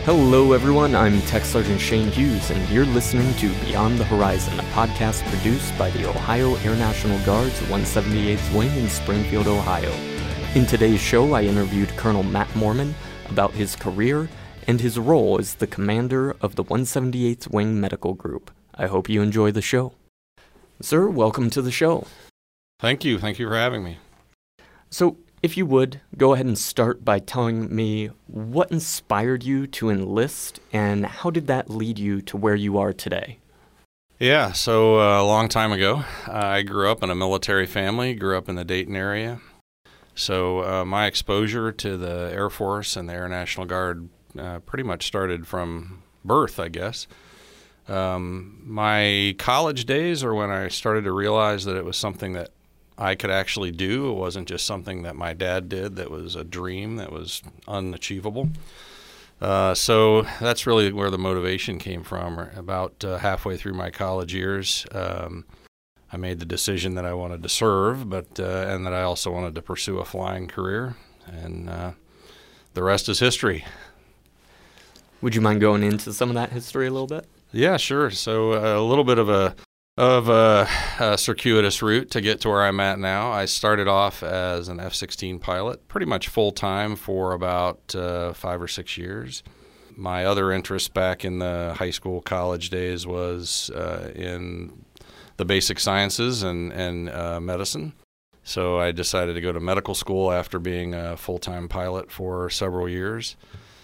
Hello everyone, I'm Tech Sergeant Shane Hughes, and you're listening to Beyond the Horizon, a podcast produced by the Ohio Air National Guard's 178th Wing in Springfield, Ohio. In today's show, I interviewed Colonel Matt Moorman about his career and his role as the commander of the 178th Wing Medical Group. I hope you enjoy the show. Sir, welcome to the show. Thank you. Thank you for having me. So, if you would, go ahead and start by telling me what inspired you to enlist and how did that lead you to where you are today? Yeah, so a long time ago, I grew up in a military family, grew up in the Dayton area. So my exposure to the Air Force and the Air National Guard pretty much started from birth, I guess. My college days are when I started to realize that it was something that I could actually do. It wasn't just something that my dad did that was a dream that was unachievable. So that's really where the motivation came from. About halfway through my college years, I made the decision that I wanted to serve, but and that I also wanted to pursue a flying career, and the rest is history. Would you mind going into some of that history a little bit? Yeah, sure. So a little bit of a circuitous route to get to where I'm at now. I started off as an F-16 pilot, pretty much full-time for about 5 or 6 years. My other interest back in the high school, college days was in the basic sciences and medicine. So I decided to go to medical school after being a full-time pilot for several years.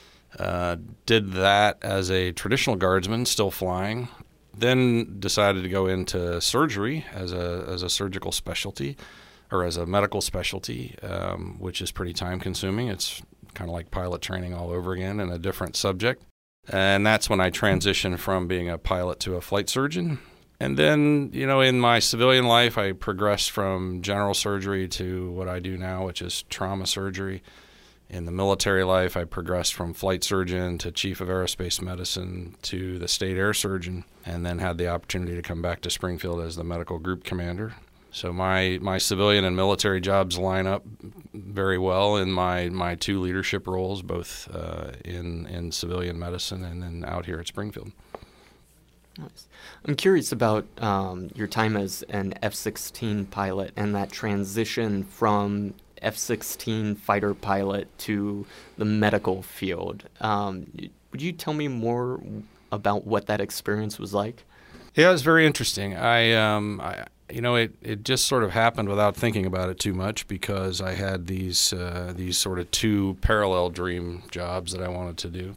Did that as a traditional guardsman, still flying. Then decided to go into surgery as a surgical specialty, or as a medical specialty, which is pretty time-consuming. It's kind of like pilot training all over again in a different subject. And that's when I transitioned from being a pilot to a flight surgeon. And then, in my civilian life, I progressed from general surgery to what I do now, which is trauma surgery. In the military life, I progressed from flight surgeon to chief of aerospace medicine to the state air surgeon, and then had the opportunity to come back to Springfield as the medical group commander. So my civilian and military jobs line up very well in my two leadership roles, both in civilian medicine and then out here at Springfield. Nice. I'm curious about your time as an F-16 pilot and that transition from F-16 fighter pilot to the medical field. Would you tell me more about what that experience was like? Yeah, it was very interesting. It just sort of happened without thinking about it too much, because I had these sort of two parallel dream jobs that I wanted to do.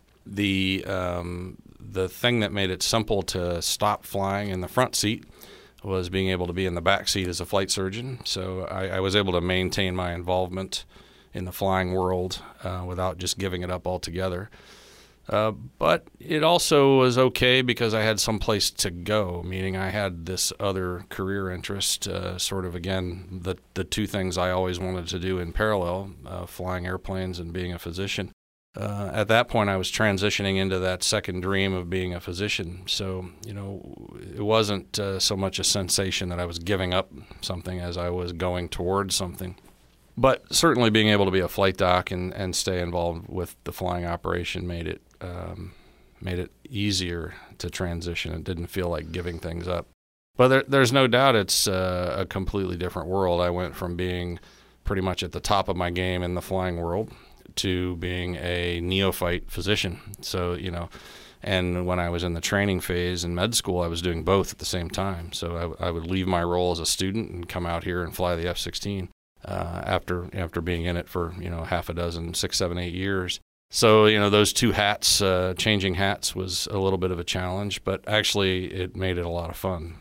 The thing that made it simple to stop flying in the front seat was being able to be in the back seat as a flight surgeon. So I was able to maintain my involvement in the flying world without just giving it up altogether. But it also was okay because I had some place to go, meaning I had this other career interest, sort of, again, the two things I always wanted to do in parallel, flying airplanes and being a physician. At that point, I was transitioning into that second dream of being a physician. So, it wasn't so much a sensation that I was giving up something as I was going towards something. But certainly being able to be a flight doc and stay involved with the flying operation made it easier to transition. It didn't feel like giving things up. But there's no doubt it's a completely different world. I went from being pretty much at the top of my game in the flying world to being a neophyte physician. So, and when I was in the training phase in med school, I was doing both at the same time. So I would leave my role as a student and come out here and fly the F-16 after being in it for, half a dozen, 6, 7, 8 years. So, those two hats, changing hats was a little bit of a challenge, but actually it made it a lot of fun.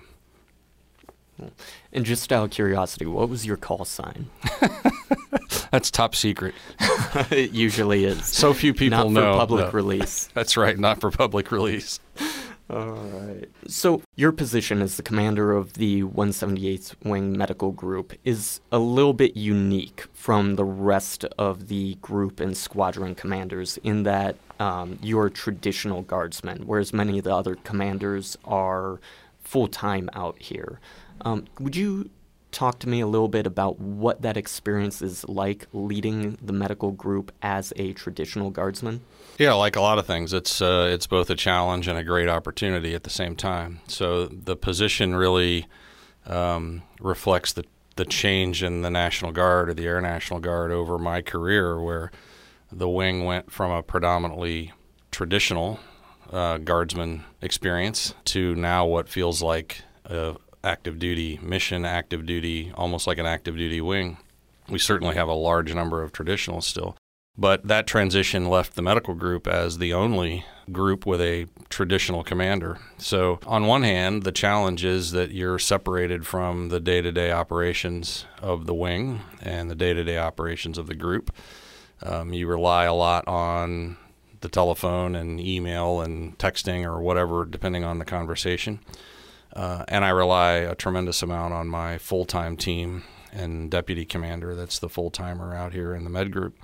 And just out of curiosity, what was your call sign? That's top secret. It usually is. So few people know. Not for public release. That's right, not for public release. All right. So your position as the commander of the 178th Wing Medical Group is a little bit unique from the rest of the group and squadron commanders in that you're traditional guardsmen, whereas many of the other commanders are full-time out here. Would you talk to me a little bit about what that experience is like leading the medical group as a traditional guardsman? Yeah, like a lot of things, it's both a challenge and a great opportunity at the same time. So the position really reflects the change in the National Guard or the Air National Guard over my career, where the wing went from a predominantly traditional guardsman experience to now what feels like a active duty mission, active duty, almost like an active duty wing. We certainly have a large number of traditionals still, but that transition left the medical group as the only group with a traditional commander. So on one hand, the challenge is that you're separated from the day-to-day operations of the wing and the day-to-day operations of the group. You rely a lot on the telephone and email and texting or whatever, depending on the conversation. And I rely a tremendous amount on my full-time team and deputy commander. That's the full-timer out here in the med group.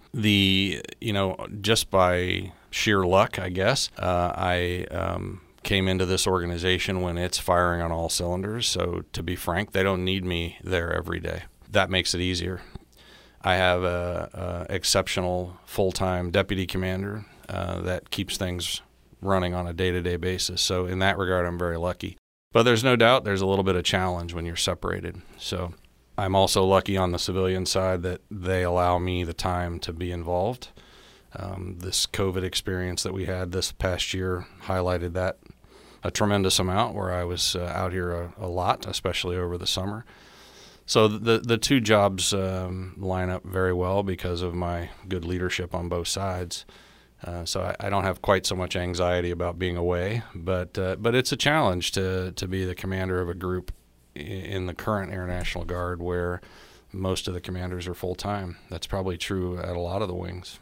Just by sheer luck, I guess, I came into this organization when it's firing on all cylinders. So to be frank, they don't need me there every day. That makes it easier. I have a exceptional full-time deputy commander that keeps things running on a day-to-day basis. So in that regard, I'm very lucky. But there's no doubt there's a little bit of challenge when you're separated. So I'm also lucky on the civilian side that they allow me the time to be involved. This COVID experience that we had this past year highlighted that a tremendous amount, where I was out here a lot, especially over the summer. So the two jobs line up very well because of my good leadership on both sides. So I don't have quite so much anxiety about being away, but it's a challenge to be the commander of a group in the current Air National Guard, where most of the commanders are full-time. That's probably true at a lot of the wings.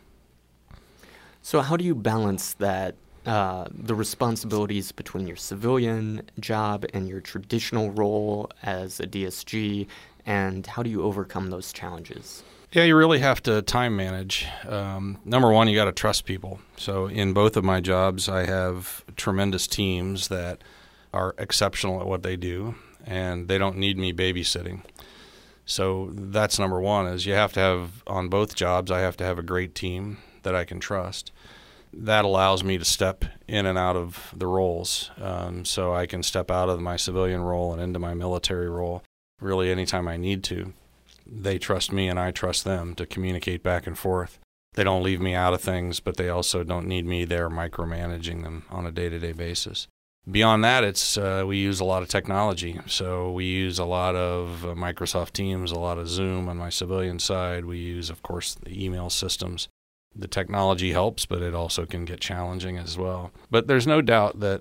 So how do you balance that, the responsibilities between your civilian job and your traditional role as a DSG, and how do you overcome those challenges? Yeah, you really have to time manage. Number one, you got to trust people. So in both of my jobs, I have tremendous teams that are exceptional at what they do, and they don't need me babysitting. So that's number one, is you have to have, on both jobs, I have to have a great team that I can trust. That allows me to step in and out of the roles. So I can step out of my civilian role and into my military role really anytime I need to. They trust me and I trust them to communicate back and forth. They don't leave me out of things, but they also don't need me there micromanaging them on a day-to-day basis. Beyond that, it's we use a lot of technology. So we use a lot of Microsoft Teams, a lot of Zoom on my civilian side. We use, of course, the email systems. The technology helps, but it also can get challenging as well. But there's no doubt that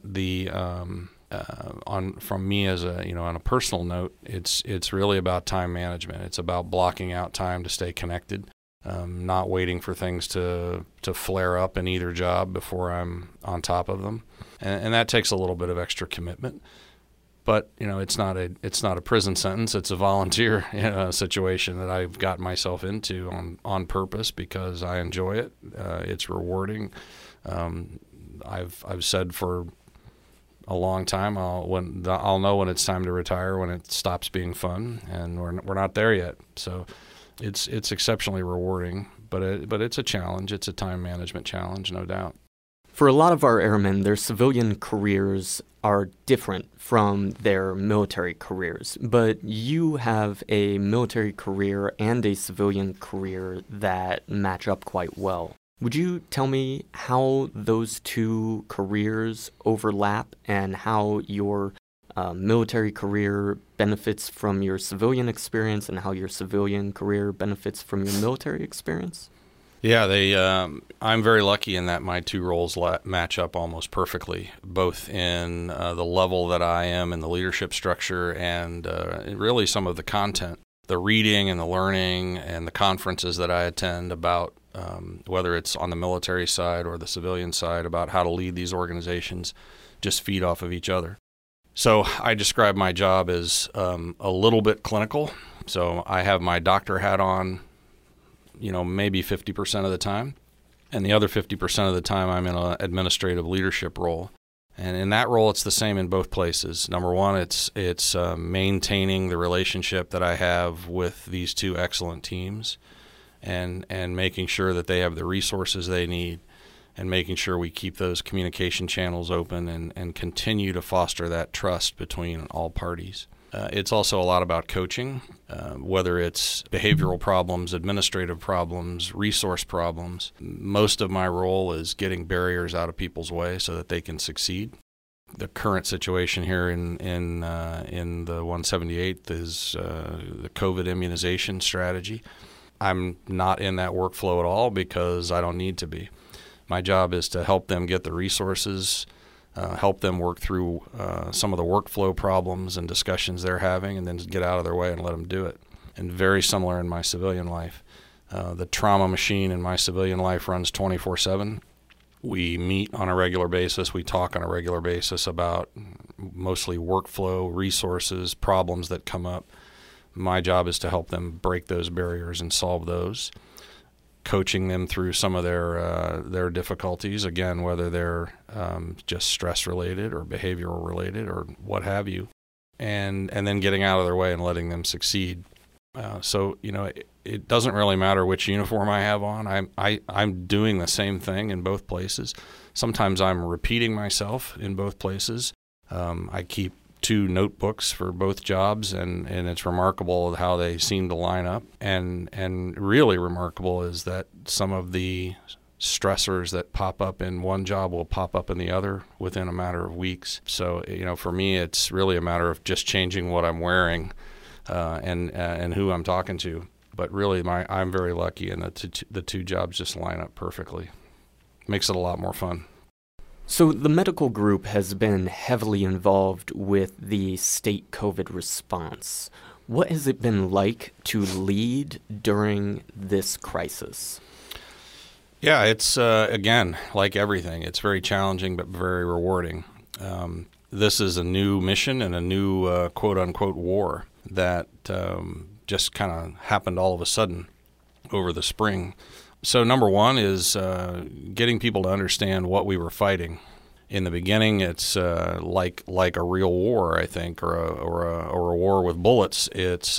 from me as on a personal note, it's really about time management. It's about blocking out time to stay connected, not waiting for things to flare up in either job before I'm on top of them, and that takes a little bit of extra commitment. But it's not a prison sentence. It's a volunteer situation that I've gotten myself into on purpose because I enjoy it. It's rewarding. I've said for a long time I'll know when it's time to retire, when it stops being fun, and we're not there yet. So it's exceptionally rewarding, but it's a challenge. It's a time management challenge, no doubt. For a lot of our airmen, their civilian careers are different from their military careers, but you have a military career and a civilian career that match up quite well. Would you tell me how those two careers overlap and how your military career benefits from your civilian experience and how your civilian career benefits from your military experience? Yeah, I'm very lucky in that my two roles match up almost perfectly, both in the level that I am in the leadership structure and really some of the content, the reading and the learning and the conferences that I attend about whether it's on the military side or the civilian side about how to lead these organizations, just feed off of each other. So I describe my job as a little bit clinical. So I have my doctor hat on, maybe 50% of the time. And the other 50% of the time I'm in an administrative leadership role. And in that role, it's the same in both places. Number one, it's maintaining the relationship that I have with these two excellent teams, and making sure that they have the resources they need, and making sure we keep those communication channels open and continue to foster that trust between all parties. It's also a lot about coaching, whether it's behavioral problems, administrative problems, resource problems. Most of my role is getting barriers out of people's way so that they can succeed. The current situation here in the 178th is the COVID immunization strategy. I'm not in that workflow at all because I don't need to be. My job is to help them get the resources, help them work through some of the workflow problems and discussions they're having, and then get out of their way and let them do it. And very similar in my civilian life. The trauma machine in my civilian life runs 24/7. We meet on a regular basis. We talk on a regular basis about mostly workflow, resources, problems that come up. My job is to help them break those barriers and solve those, coaching them through some of their difficulties, again, whether they're just stress-related or behavioral-related or what have you, and then getting out of their way and letting them succeed. So, it doesn't really matter which uniform I have on. I'm doing the same thing in both places. Sometimes I'm repeating myself in both places. I keep 2 notebooks for both jobs, and it's remarkable how they seem to line up. And really remarkable is that some of the stressors that pop up in one job will pop up in the other within a matter of weeks. So, for me, it's really a matter of just changing what I'm wearing and who I'm talking to. But really, I'm very lucky, and the two jobs just line up perfectly. Makes it a lot more fun. So the medical group has been heavily involved with the state COVID response. What has it been like to lead during this crisis? Yeah, it's, again, like everything, it's very challenging but very rewarding. This is a new mission and a new quote-unquote war that just kind of happened all of a sudden over the spring. So number one is getting people to understand what we were fighting. In the beginning, it's like a real war, I think, or a war with bullets. It's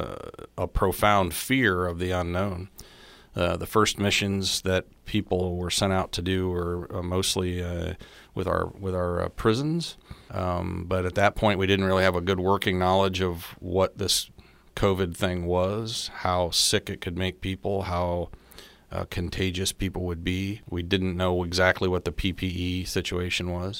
a profound fear of the unknown. The first missions that people were sent out to do were mostly with our prisons, but at that point, we didn't really have a good working knowledge of what this COVID thing was, how sick it could make people, how contagious people would be. We didn't know exactly what the PPE situation was.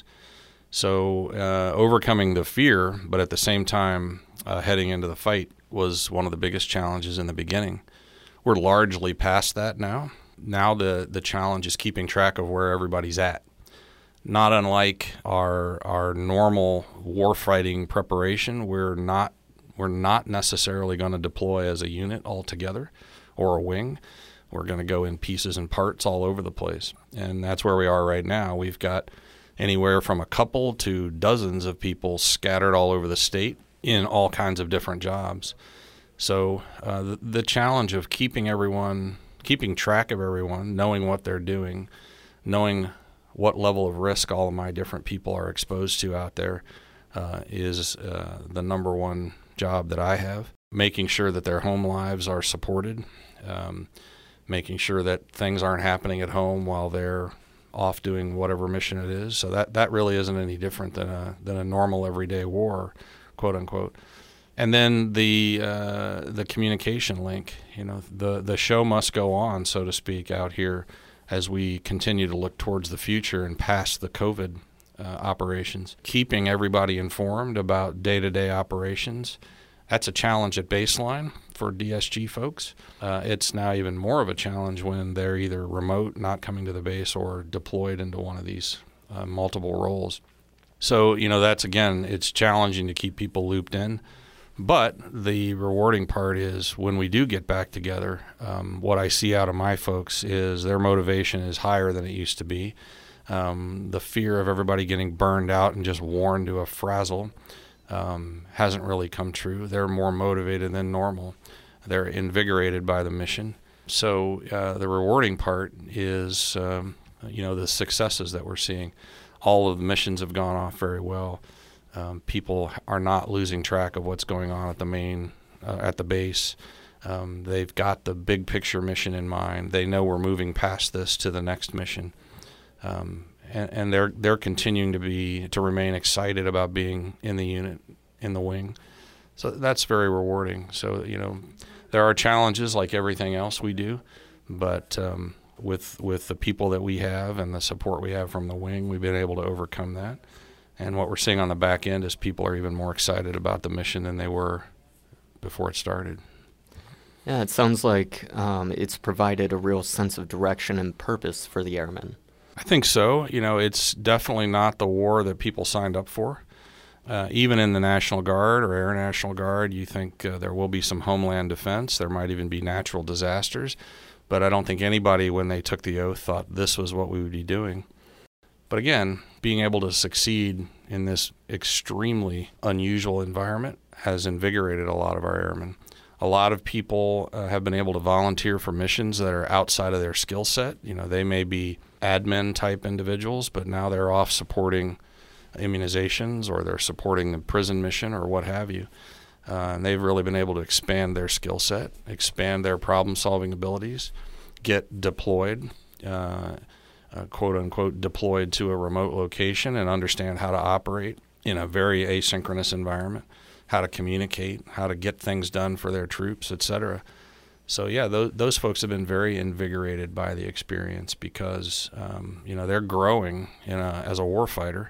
So overcoming the fear, but at the same time heading into the fight was one of the biggest challenges in the beginning. We're largely past that now. Now the challenge is keeping track of where everybody's at. Not unlike our normal warfighting preparation, we're not necessarily going to deploy as a unit altogether or a wing. We're going to go in pieces and parts all over the place. And that's where we are right now. We've got anywhere from a couple to dozens of people scattered all over the state in all kinds of different jobs. So the challenge of keeping track of everyone, knowing what they're doing, knowing what level of risk all of my different people are exposed to out there is the number one job that I have. Making sure that their home lives are supported, making sure that things aren't happening at home while they're off doing whatever mission it is. So that really isn't any different than a normal everyday war, quote unquote. And then the communication link. The show must go on, so to speak, out here as we continue to look towards the future and past the COVID operations. Keeping everybody informed about day-to-day operations. That's a challenge at baseline for DSG folks. It's now even more of a challenge when they're either remote, not coming to the base, or deployed into one of these multiple roles. So, that's, again, it's challenging to keep people looped in. But the rewarding part is when we do get back together, what I see out of my folks is their motivation is higher than it used to be. The fear of everybody getting burned out and just worn to a frazzle hasn't really come true. They're more motivated than normal. They're invigorated by the mission. So the rewarding part is, the successes that we're seeing. all of the missions have gone off very well. People are not losing track of what's going on at the base. They've got the big picture mission in mind. They know we're moving past this to the next mission, and they're continuing to remain excited about being in the unit, in the wing. So that's very rewarding. So there are challenges like everything else we do, but with the people that we have and the support we have from the wing, we've been able to overcome that. And what we're seeing on the back end is people are even more excited about the mission than they were before it started. Yeah, it sounds like it's provided a real sense of direction and purpose for the airmen. I think so. It's definitely not the war that people signed up for. Even in the National Guard or Air National Guard, you think there will be some homeland defense. There might even be natural disasters. But I don't think anybody, when they took the oath, thought this was what we would be doing. But again, being able to succeed in this extremely unusual environment has invigorated a lot of our airmen. A lot of people have been able to volunteer for missions that are outside of their skill set. They may be admin type individuals, but now they're off supporting immunizations, or they're supporting the prison mission or what have you. And they've really been able to expand their skill set, expand their problem-solving abilities, get deployed, quote-unquote, deployed to a remote location and understand how to operate in a very asynchronous environment, how to communicate, how to get things done for their troops, etc. So, yeah, those folks have been very invigorated by the experience because, they're growing as a warfighter.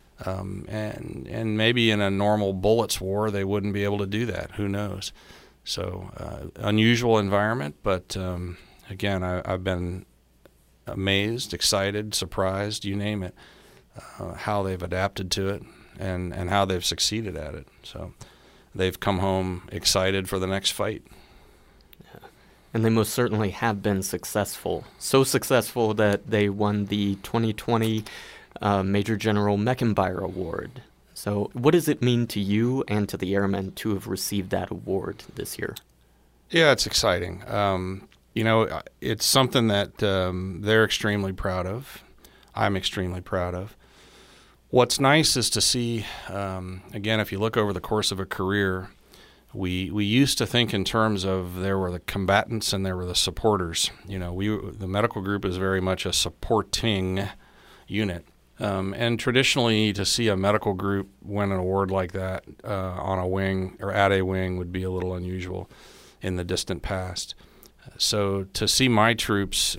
And maybe in a normal bullets war, they wouldn't be able to do that. Who knows? So unusual environment, but again, I've been amazed, excited, surprised, you name it, how they've adapted to it and how they've succeeded at it. So they've come home excited for the next fight. Yeah. And they most certainly have been successful. So successful that they won the 2020 Major General Meckenbauer Award. So what does it mean to you and to the airmen to have received that award this year? Yeah, it's exciting. It's something that they're extremely proud of. I'm extremely proud of. What's nice is to see, again, if you look over the course of a career, we used to think in terms of there were the combatants and there were the supporters. The medical group is very much a supporting unit. And traditionally, to see a medical group win an award like that on a wing or at a wing would be a little unusual in the distant past. So to see my troops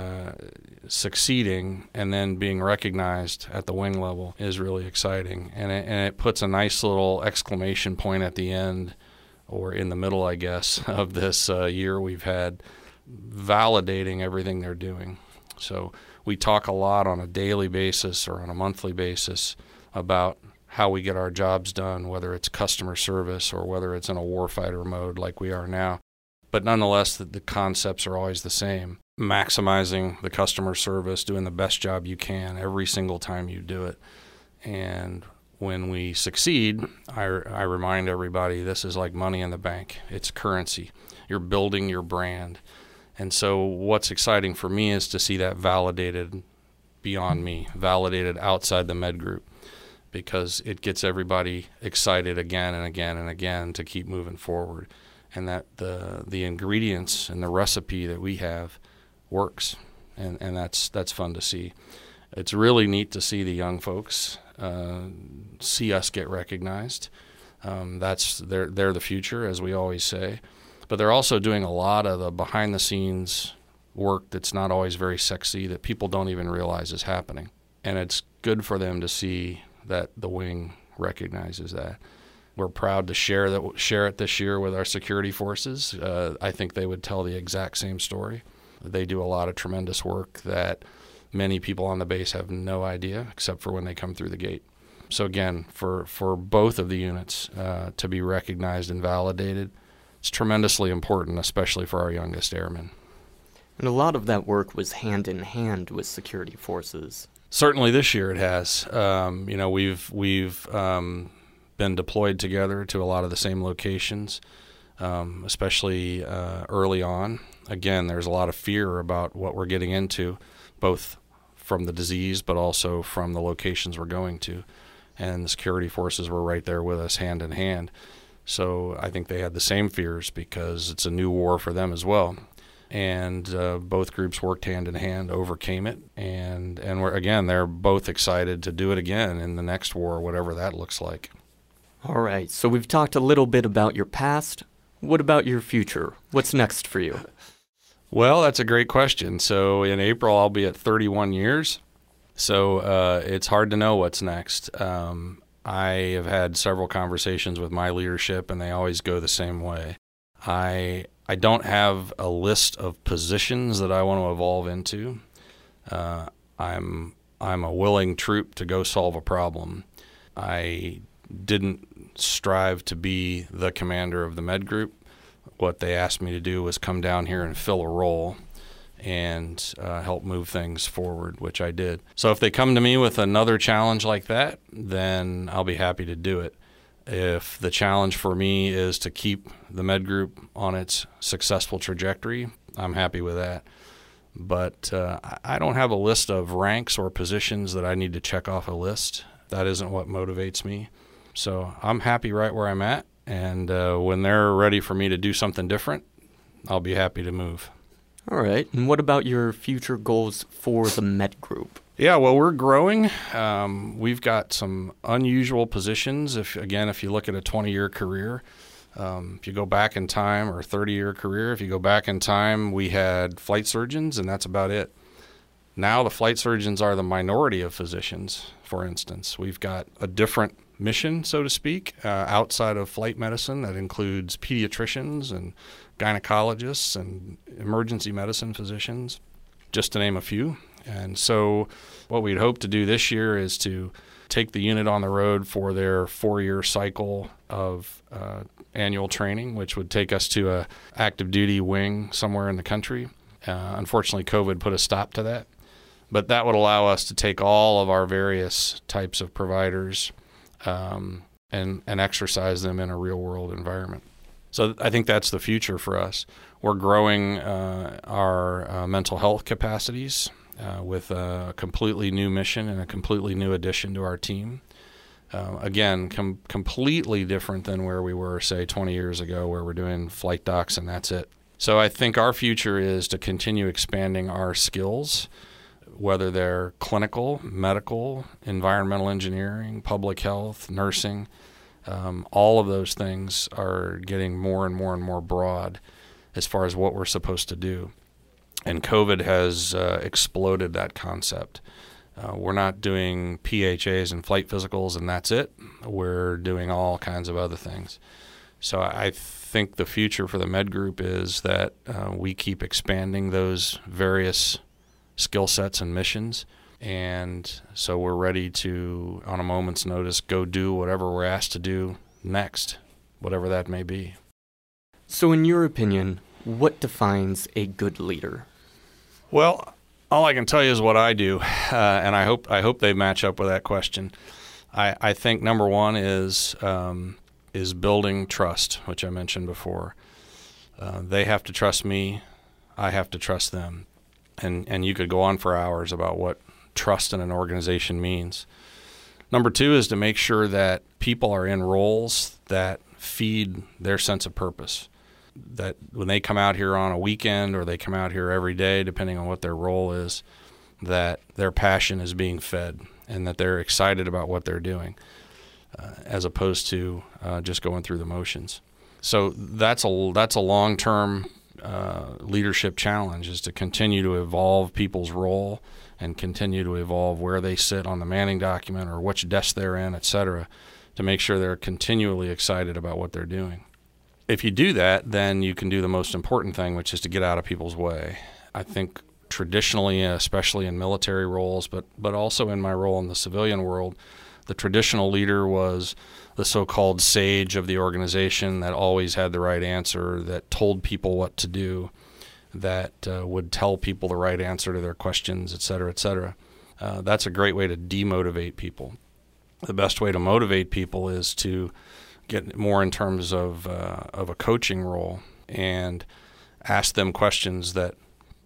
succeeding and then being recognized at the wing level is really exciting. And it puts a nice little exclamation point at the end, or in the middle, I guess, of this year we've had, validating everything they're doing. So we talk a lot on a daily basis or on a monthly basis about how we get our jobs done, whether it's customer service or whether it's in a warfighter mode like we are now. But nonetheless, the concepts are always the same. Maximizing the customer service, doing the best job you can every single time you do it. And when we succeed, I remind everybody this is like money in the bank. It's currency. You're building your brand. And so what's exciting for me is to see that validated beyond me, validated outside the med group, because it gets everybody excited again and again and again to keep moving forward, and that the ingredients and the recipe that we have works, and that's fun to see. It's really neat to see the young folks see us get recognized. They're the future, as we always say. But they're also doing a lot of the behind-the-scenes work that's not always very sexy, that people don't even realize is happening. And it's good for them to see that the wing recognizes that. We're proud to share it this year with our security forces. I think they would tell the exact same story. They do a lot of tremendous work that many people on the base have no idea, except for when they come through the gate. So again, for both of the units to be recognized and validated, it's tremendously important, especially for our youngest airmen. And a lot of that work was hand in hand with security forces. Certainly this year it has. We've been deployed together to a lot of the same locations, especially early on. Again, there's a lot of fear about what we're getting into, both from the disease, but also from the locations we're going to. And the security forces were right there with us hand in hand. So I think they had the same fears because it's a new war for them as well. And both groups worked hand in hand, overcame it, and they're both excited to do it again in the next war, whatever that looks like. All right, so we've talked a little bit about your past. What about your future? What's next for you? Well, that's a great question. So in April, I'll be at 31 years. So it's hard to know what's next. I have had several conversations with my leadership, and they always go the same way. I don't have a list of positions that I want to evolve into. I'm a willing troop to go solve a problem. I didn't strive to be the commander of the med group. What they asked me to do was come down here and fill a role and help move things forward, which I did. So if they come to me with another challenge like that, then I'll be happy to do it. If the challenge for me is to keep the med group on its successful trajectory, I'm happy with that. But I don't have a list of ranks or positions that I need to check off a list. That isn't what motivates me. So I'm happy right where I'm at. And when they're ready for me to do something different, I'll be happy to move. All right. And what about your future goals for the med group? Yeah, well, we're growing. We've got some unusual positions. If you look at a 20-year career, if you go back in time, or 30-year career, if you go back in time, we had flight surgeons, and that's about it. Now the flight surgeons are the minority of physicians, for instance. We've got a different mission, so to speak, outside of flight medicine that includes pediatricians and gynecologists and emergency medicine physicians, just to name a few. And so what we'd hope to do this year is to take the unit on the road for their 4-year cycle of annual training, which would take us to a active duty wing somewhere in the country. Unfortunately, COVID put a stop to that. But that would allow us to take all of our various types of providers and exercise them in a real-world environment. So I think that's the future for us. We're growing our mental health capacities with a completely new mission and a completely new addition to our team. Again, completely different than where we were, say, 20 years ago, where we're doing flight docs and that's it. So I think our future is to continue expanding our skills, whether they're clinical, medical, environmental engineering, public health, nursing. All of those things are getting more and more and more broad as far as what we're supposed to do. And COVID has exploded that concept. We're not doing PHAs and flight physicals and that's it. We're doing all kinds of other things. So I think the future for the med group is that we keep expanding those various skill sets and missions. And so we're ready to, on a moment's notice, go do whatever we're asked to do next, whatever that may be. So in your opinion, what defines a good leader? Well, all I can tell you is what I do, and I hope they match up with that question. I think number one is building trust, which I mentioned before. They have to trust me. I have to trust them. And you could go on for hours about what trust in an organization means. Number two is to make sure that people are in roles that feed their sense of purpose. That when they come out here on a weekend or they come out here every day, depending on what their role is, that their passion is being fed and that they're excited about what they're doing, as opposed to just going through the motions. So that's a long-term leadership challenge, is to continue to evolve people's role and continue to evolve where they sit on the manning document or which desk they're in, et cetera, to make sure they're continually excited about what they're doing. If you do that, then you can do the most important thing, which is to get out of people's way. I think traditionally, especially in military roles, but also in my role in the civilian world, the traditional leader was the so-called sage of the organization that always had the right answer, that told people what to do, that would tell people the right answer to their questions, et cetera, et cetera. That's a great way to demotivate people. The best way to motivate people is to get more in terms of a coaching role and ask them questions that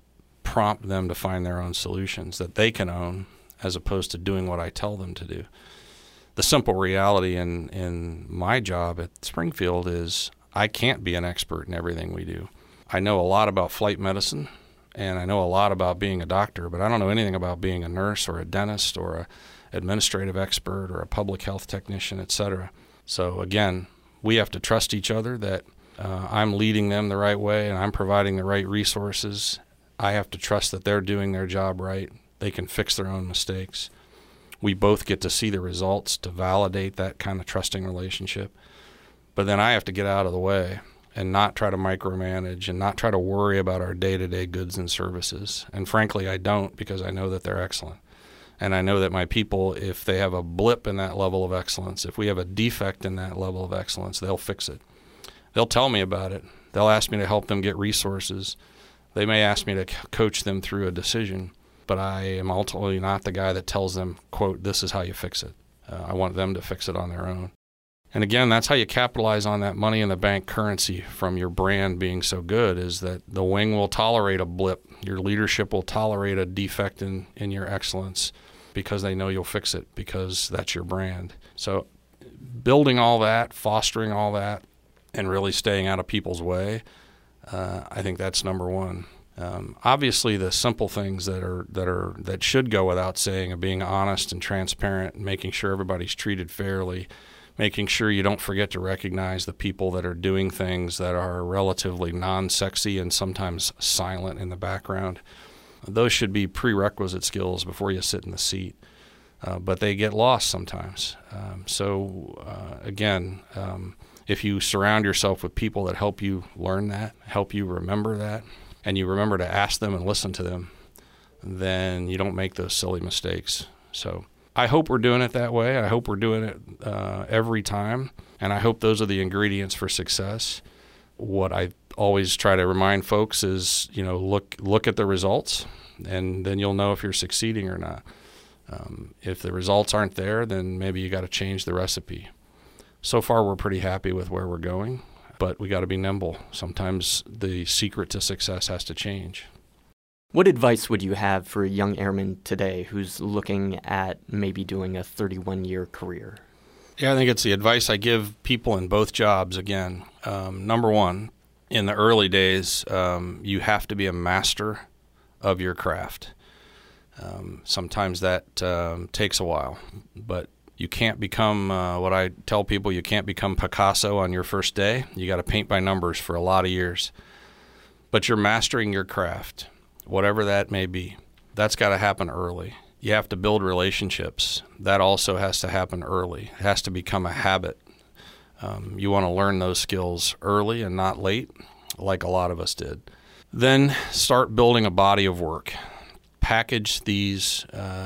prompt them to find their own solutions that they can own as opposed to doing what I tell them to do. The simple reality in my job at Springfield is I can't be an expert in everything we do. I know a lot about flight medicine, and I know a lot about being a doctor, but I don't know anything about being a nurse or a dentist or an administrative expert or a public health technician, et cetera. So again, we have to trust each other that I'm leading them the right way and I'm providing the right resources. I have to trust that they're doing their job right. They can fix their own mistakes. We both get to see the results to validate that kind of trusting relationship. But then I have to get out of the way and not try to micromanage and not try to worry about our day-to-day goods and services. And frankly, I don't, because I know that they're excellent. And I know that my people, if they have a blip in that level of excellence, if we have a defect in that level of excellence, they'll fix it. They'll tell me about it. They'll ask me to help them get resources. They may ask me to coach them through a decision, but I am ultimately not the guy that tells them, quote, this is how you fix it. I want them to fix it on their own. And again, that's how you capitalize on that money in the bank currency from your brand being so good, is that the wing will tolerate a blip. Your leadership will tolerate a defect in your excellence because they know you'll fix it, because that's your brand. So building all that, fostering all that, and really staying out of people's way, I think that's number one. Obviously, the simple things that should go without saying are being honest and transparent, making sure everybody's treated fairly, making sure you don't forget to recognize the people that are doing things that are relatively non-sexy and sometimes silent in the background. Those should be prerequisite skills before you sit in the seat, but they get lost sometimes. Again, if you surround yourself with people that help you learn that, help you remember that, and you remember to ask them and listen to them, then you don't make those silly mistakes. So I hope we're doing it that way. I hope we're doing it every time, and I hope those are the ingredients for success. What I always try to remind folks is, look at the results, and then you'll know if you're succeeding or not. If the results aren't there, then maybe you got to change the recipe. So far, we're pretty happy with where we're going, but we got to be nimble. Sometimes the secret to success has to change. What advice would you have for a young airman today who's looking at maybe doing a 31-year career? Yeah, I think it's the advice I give people in both jobs. Again, number one, in the early days, you have to be a master of your craft. Sometimes that takes a while, but you can't become what I tell people, you can't become Picasso on your first day. You got to paint by numbers for a lot of years. But you're mastering your craft, whatever that may be. That's got to happen early. You have to build relationships. That also has to happen early. It has to become a habit. You want to learn those skills early and not late, like a lot of us did. Then start building a body of work. Package these,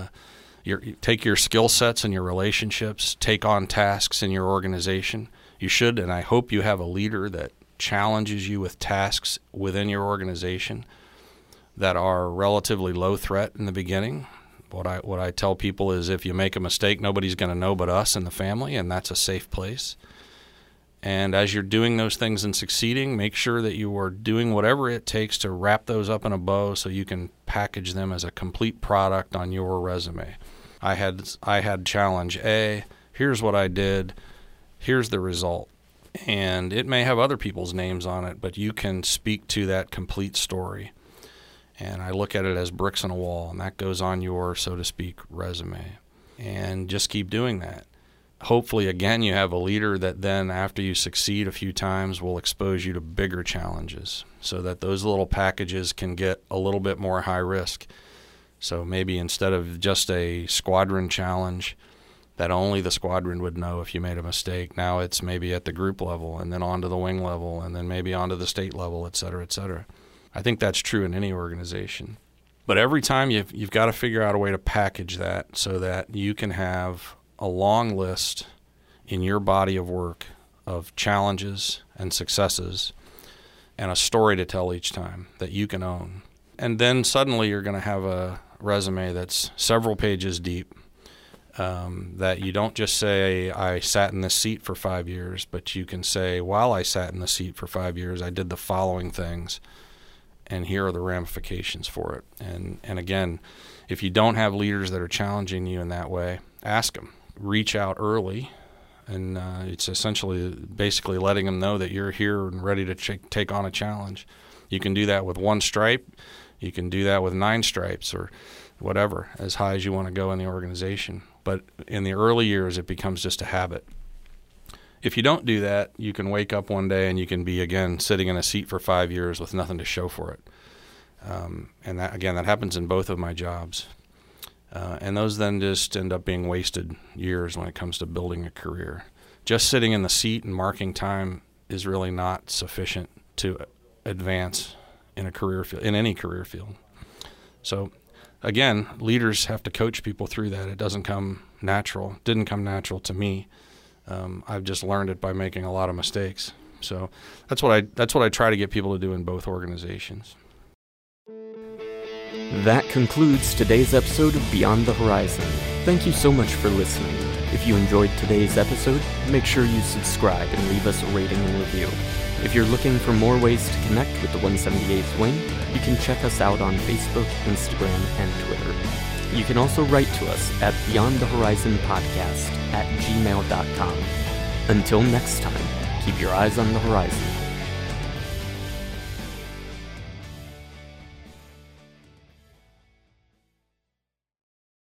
take your skill sets and your relationships, take on tasks in your organization. You should, and I hope you have a leader that challenges you with tasks within your organization that are relatively low threat in the beginning. What I tell people is, if you make a mistake, nobody's going to know but us and the family, and that's a safe place. And as you're doing those things and succeeding, make sure that you are doing whatever it takes to wrap those up in a bow so you can package them as a complete product on your resume. I had challenge A, here's what I did, here's the result. And it may have other people's names on it, but you can speak to that complete story. And I look at it as bricks on a wall, and that goes on your, so to speak, resume. And just keep doing that. Hopefully, again, you have a leader that then, after you succeed a few times, will expose you to bigger challenges so that those little packages can get a little bit more high risk. So maybe instead of just a squadron challenge that only the squadron would know if you made a mistake, now it's maybe at the group level and then onto the wing level and then maybe onto the state level, et cetera, et cetera. I think that's true in any organization. But every time you've got to figure out a way to package that so that you can have a long list in your body of work of challenges and successes and a story to tell each time that you can own. And then suddenly you're going to have a resume that's several pages deep, that you don't just say, I sat in this seat for 5 years, but you can say, while I sat in the seat for 5 years, I did the following things. and here are the ramifications for it. And again, if you don't have leaders that are challenging you in that way, ask them. Reach out early, and it's essentially basically letting them know that you're here and ready to take on a challenge. You can do that with 1 stripe. You can do that with 9 stripes or whatever, as high as you want to go in the organization. But in the early years, it becomes just a habit. If you don't do that, you can wake up one day and you can be, again, sitting in a seat for 5 years with nothing to show for it. And that, again, that happens in both of my jobs. And those then just end up being wasted years when it comes to building a career. Just sitting in the seat and marking time is really not sufficient to advance in a career field, in any career field. So, again, leaders have to coach people through that. It doesn't come natural. It didn't come natural to me. I've just learned it by making a lot of mistakes. So that's what I try to get people to do in both organizations. That concludes today's episode of Beyond the Horizon. Thank you so much for listening. If you enjoyed today's episode, make sure you subscribe and leave us a rating and review. If you're looking for more ways to connect with the 178th Wing, you can check us out on Facebook, Instagram, and Twitter. You can also write to us at beyondthehorizonpodcast@gmail.com. Until next time, keep your eyes on the horizon.